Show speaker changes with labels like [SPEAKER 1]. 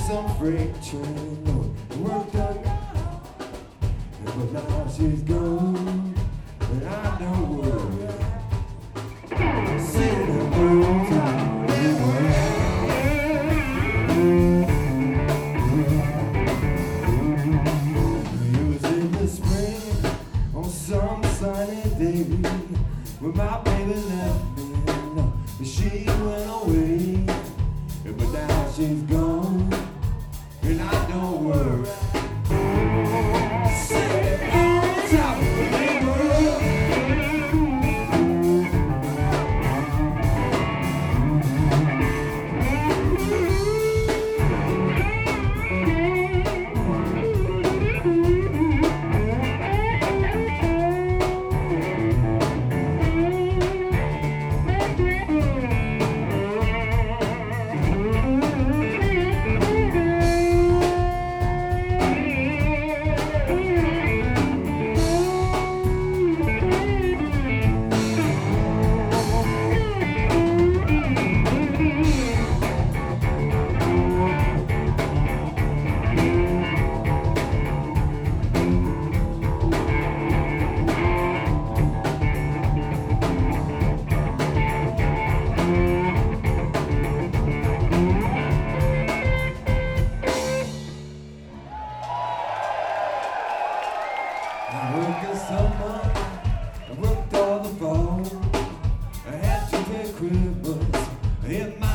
[SPEAKER 1] some freight train, worked on, but now she's gone, and I don't worry. Sitting at home, it was in the spring, on some sunny day, when my baby left me, she went away, but now she's gone, and I don't worry. Sitting on top of the big world. I worked the summer, I worked all the fall. I had to get Christmas in my